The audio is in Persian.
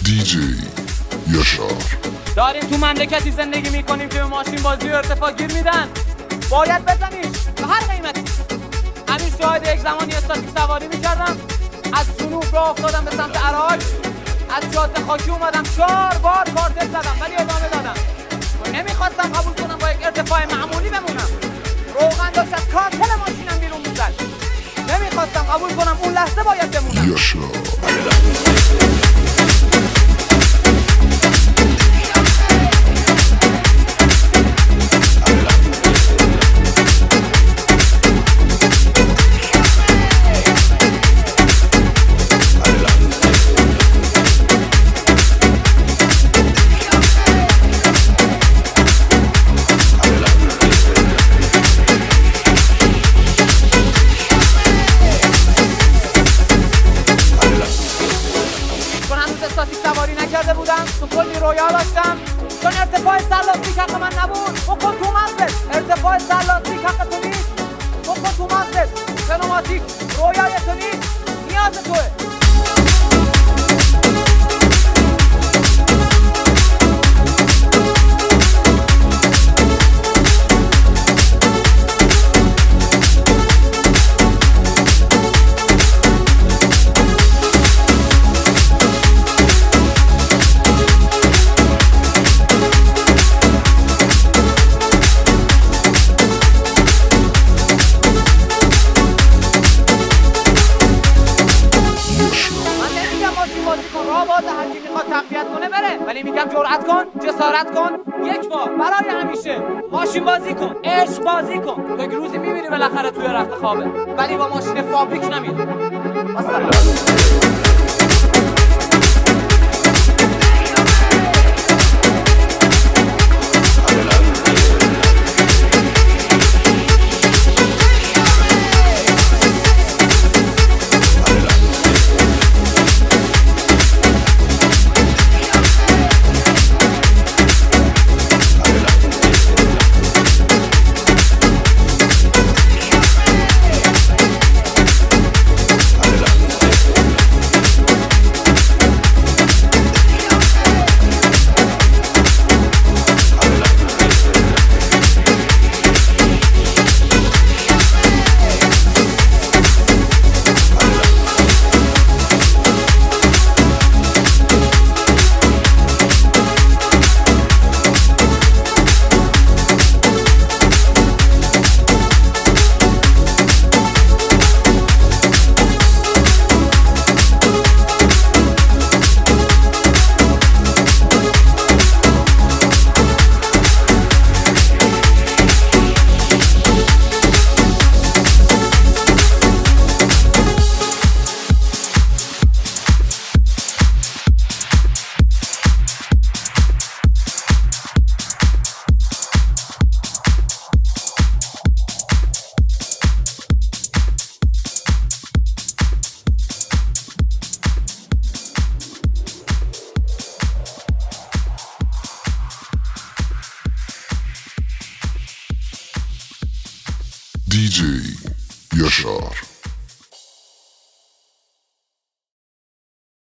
دیجی یاشار. داریم تو مملکتی زندگی میکنیم که به ماشین بازی و ارتفاع گیر میدن، باید بزنیش به هر قیمتی. همین شاهد یک زمانی استاتیک سواری میکردم، از جنوب راه افتادم به سمت عراق، از جاده خاکی اومدم 4 بار کارتل زدم ولی ادامه دادم. نمیخواستم قبول کنم با یک ارتفاع معمولی بمونم. روغن داشت از کارتل ماشینم بیرون میزد، نمیخواستم قبول کنم اون لحظه باید بمونم. یاشار. استاتیک سواری نکرده بودم، تو کلی رویا داشتم، چون ارتفاع سرلاستیک حق من نبود. بکن تو مغزت، ارتفاع سرلاستیک حق تو نیست. بکن تو مغزت، پنوماتیک رویای تو نیست، نیاز توه. راه باز، هر کی میخواد تقویت کنه بره، ولی میگم جرأت کن، جسارت کن، یک بار برای همیشه ماشین بازی کن، عشق بازی کن. تو یک روزی میبینی بالاخره توی رخت خوابه، ولی با ماشین فابریک نمیره. مثلا دیجی یاشار.